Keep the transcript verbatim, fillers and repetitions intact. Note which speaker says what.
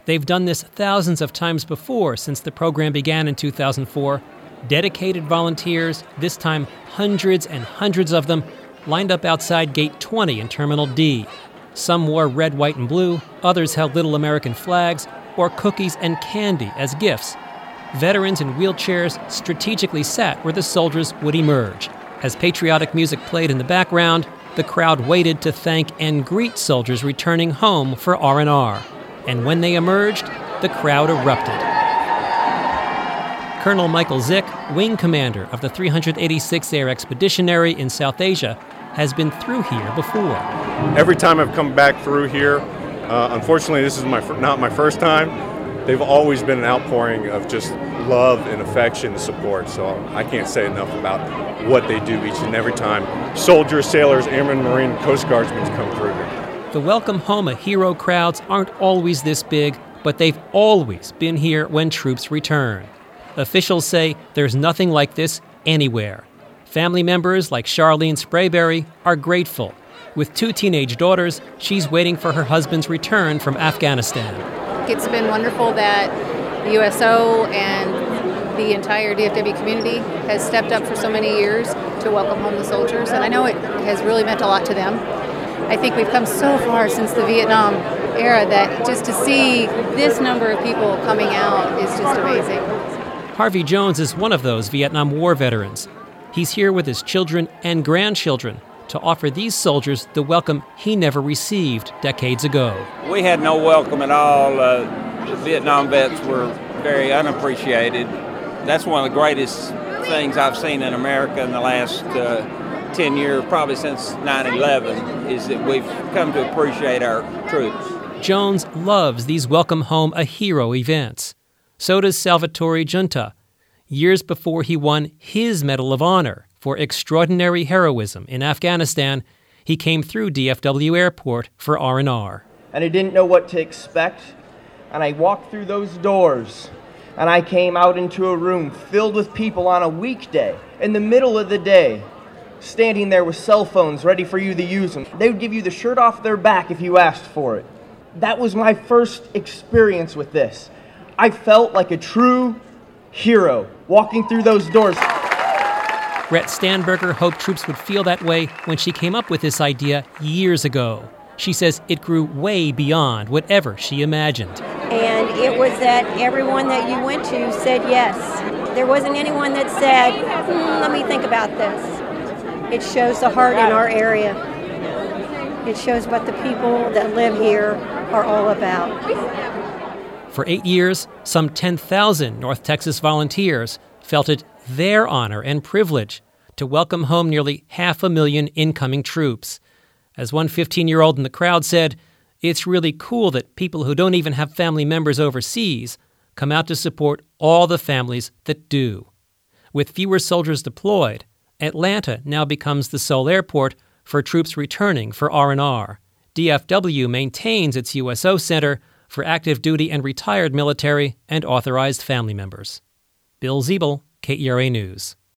Speaker 1: They've done this thousands of times before since the program began in two thousand four. Dedicated volunteers, this time hundreds and hundreds of them, lined up outside Gate twenty in Terminal D. Some wore red, white, and blue, others held little American flags, or cookies and candy as gifts. Veterans in wheelchairs strategically sat where the soldiers would emerge. As patriotic music played in the background, the crowd waited to thank and greet soldiers returning home for R and R. And when they emerged, the crowd erupted. Colonel Michael Zick, wing commander of the three hundred eighty-sixth Air Expeditionary in South Asia, has been through here before.
Speaker 2: Every time I've come back through here, uh, unfortunately this is my not my first time, they've always been an outpouring of just love and affection and support. So I can't say enough about what they do each and every time soldiers, sailors, airmen, marine, coast guardsmen come through here.
Speaker 1: The Welcome Home a Hero crowds aren't always this big, but they've always been here when troops return. Officials say there's nothing like this anywhere. Family members like Charlene Sprayberry are grateful. With two teenage daughters, she's waiting for her husband's return from Afghanistan.
Speaker 3: It's been wonderful that the U S O and the entire D F W community has stepped up for so many years to welcome home the soldiers, and I know it has really meant a lot to them. I think we've come so far since the Vietnam era that just to see this number of people coming out is just amazing.
Speaker 1: Harvey Jones is one of those Vietnam War veterans. He's here with his children and grandchildren to offer these soldiers the welcome he never received decades ago.
Speaker 4: We had no welcome at all. Uh, the Vietnam vets were very unappreciated. That's one of the greatest things I've seen in America in the last uh, ten years, probably since nine eleven, is that we've come to appreciate our troops.
Speaker 1: Jones loves these Welcome Home a Hero events. So does Salvatore Giunta. Years before he won his Medal of Honor for extraordinary heroism in Afghanistan, he came through D F W Airport for R and R.
Speaker 5: And I didn't know what to expect, and I walked through those doors, and I came out into a room filled with people on a weekday, in the middle of the day, standing there with cell phones ready for you to use them. They would give you the shirt off their back if you asked for it. That was my first experience with this. I felt like a true hero walking through those doors.
Speaker 1: Rhett Stanberger hoped troops would feel that way when she came up with this idea years ago. She says it grew way beyond whatever she imagined.
Speaker 6: And it was that everyone that you went to said yes. There wasn't anyone that said, hmm, let me think about this. It shows the heart in our area. It shows what the people that live here are all about.
Speaker 1: For eight years, some ten thousand North Texas volunteers felt it their honor and privilege to welcome home nearly half a million incoming troops. As one fifteen-year-old in the crowd said, it's really cool that people who don't even have family members overseas come out to support all the families that do. With fewer soldiers deployed, Atlanta now becomes the sole airport for troops returning for R and R. D F W maintains its U S O Center for active duty and retired military and authorized family members. Bill Ziebel, K E R A News.